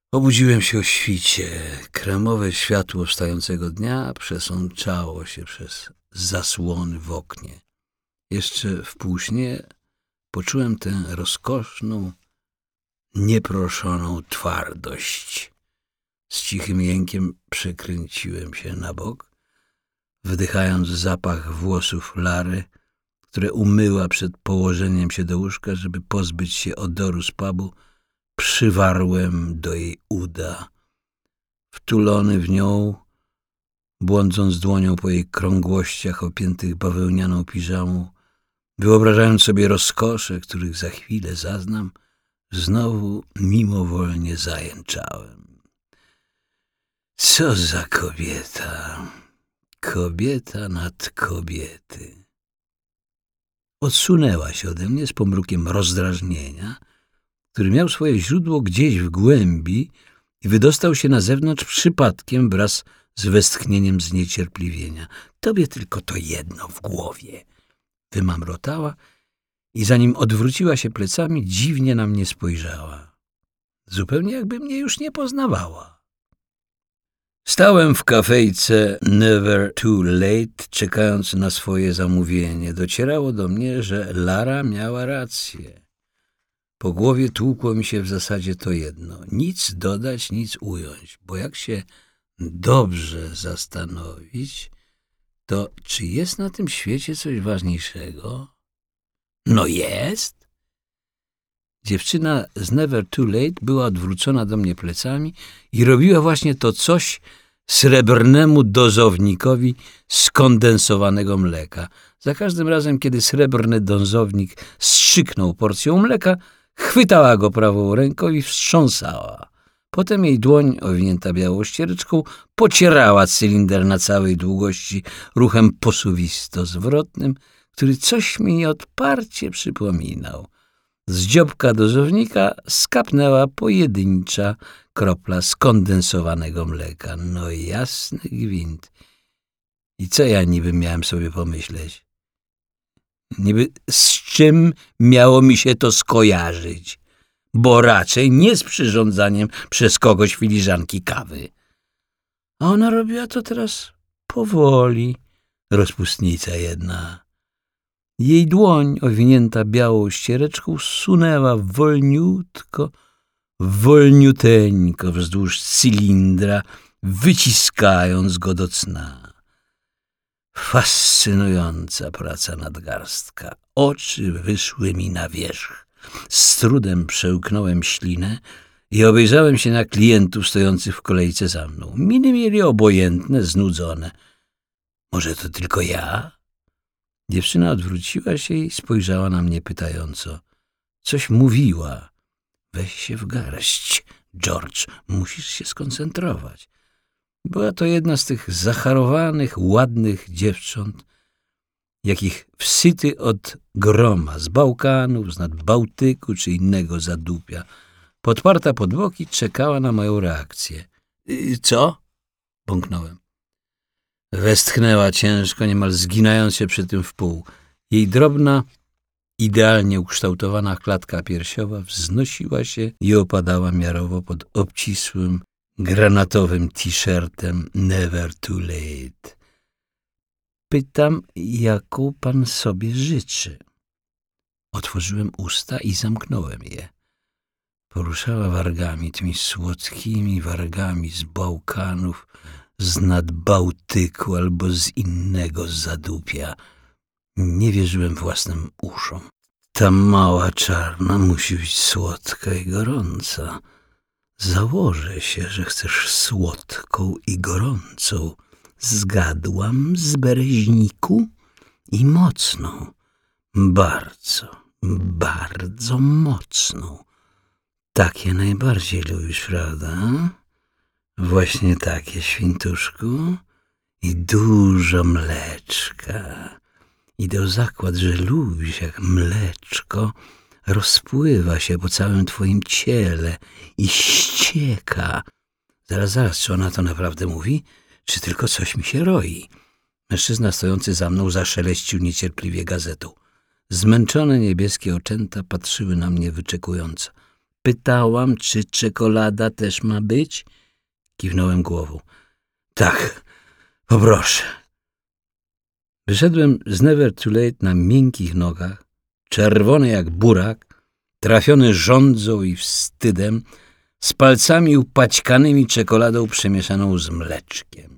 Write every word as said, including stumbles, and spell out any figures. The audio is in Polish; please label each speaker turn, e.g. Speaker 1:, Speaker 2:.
Speaker 1: Obudziłem się o świcie. Kremowe światło wstającego dnia przesączało się przez zasłony w oknie. Jeszcze w półśnie poczułem tę rozkoszną, nieproszoną twardość. Z cichym jękiem przekręciłem się na bok, wdychając zapach włosów Lary, które umyła przed położeniem się do łóżka, żeby pozbyć się odoru z pubu. Przywarłem do jej uda. Wtulony w nią, błądząc dłonią po jej krągłościach opiętych bawełnianą piżamą, wyobrażając sobie rozkosze, których za chwilę zaznam, znowu mimowolnie zajęczałem. Co za kobieta! Kobieta nad kobiety! Odsunęła się ode mnie z pomrukiem rozdrażnienia, który miał swoje źródło gdzieś w głębi i wydostał się na zewnątrz przypadkiem wraz z westchnieniem zniecierpliwienia. Tobie tylko to jedno w głowie, wymamrotała i zanim odwróciła się plecami, dziwnie na mnie spojrzała. Zupełnie jakby mnie już nie poznawała. Stałem w kafejce Never Too Late, czekając na swoje zamówienie. Docierało do mnie, że Lara miała rację. Po głowie tłukło mi się w zasadzie to jedno. Nic dodać, nic ująć, bo jak się dobrze zastanowić, to czy jest na tym świecie coś ważniejszego? No jest! Dziewczyna z Never Too Late była odwrócona do mnie plecami i robiła właśnie to coś srebrnemu dozownikowi skondensowanego mleka. Za każdym razem, kiedy srebrny dozownik strzyknął porcją mleka, chwytała go prawą ręką i wstrząsała. Potem jej dłoń, owinięta białą ściereczką, pocierała cylinder na całej długości ruchem posuwisto-zwrotnym, który coś mi odparcie przypominał. Z dziobka dozownika skapnęła pojedyncza kropla skondensowanego mleka. No jasny gwint. I co ja niby miałem sobie pomyśleć? Niby z czym miało mi się to skojarzyć? Bo raczej nie z przyrządzaniem przez kogoś filiżanki kawy. A ona robiła to teraz powoli, rozpustnica jedna. Jej dłoń, owinięta białą ściereczką, sunęła wolniutko, wolniuteńko wzdłuż cylindra, wyciskając go do cna. Fascynująca praca nadgarstka. Oczy wyszły mi na wierzch. Z trudem przełknąłem ślinę i obejrzałem się na klientów stojących w kolejce za mną. Miny mieli obojętne, znudzone. Może to tylko ja? Dziewczyna odwróciła się i spojrzała na mnie pytająco. Coś mówiła. Weź się w garść, George, musisz się skoncentrować. Była to jedna z tych zacharowanych, ładnych dziewcząt, jakich wsyty od groma, z Bałkanów, z nad Bałtyku czy innego zadupia. Podparta pod boki czekała na moją reakcję. — Co? — bąknąłem. Westchnęła ciężko, niemal zginając się przy tym w pół. Jej drobna, idealnie ukształtowana klatka piersiowa wznosiła się i opadała miarowo pod obcisłym, granatowym t-shirtem Never Too Late. Pytam, jaką pan sobie życzy. Otworzyłem usta i zamknąłem je. Poruszała wargami, tymi słodkimi wargami z Bałkanów, z nad Bałtyku albo z innego zadupia. Nie wierzyłem własnym uszom. Ta mała czarna musi być słodka i gorąca. Założę się, że chcesz słodką i gorącą. Zgadłam z bereźniku i mocną. Bardzo, bardzo mocną. Takie najbardziej lubisz, prawda? Właśnie takie, świntuszku. I dużo mleczka. Idę o zakład, że lubisz, jak mleczko rozpływa się po całym twoim ciele i ścieka. Zaraz, zaraz, czy ona to naprawdę mówi? Czy tylko coś mi się roi? Mężczyzna stojący za mną zaszeleścił niecierpliwie gazetą. Zmęczone niebieskie oczęta patrzyły na mnie wyczekująco. Pytałam, czy czekolada też ma być? Kiwnąłem głową. Tak, poproszę. Wyszedłem z Never Too Late na miękkich nogach, czerwony jak burak, trafiony żądzą i wstydem, z palcami upaćkanymi czekoladą przemieszaną z mleczkiem.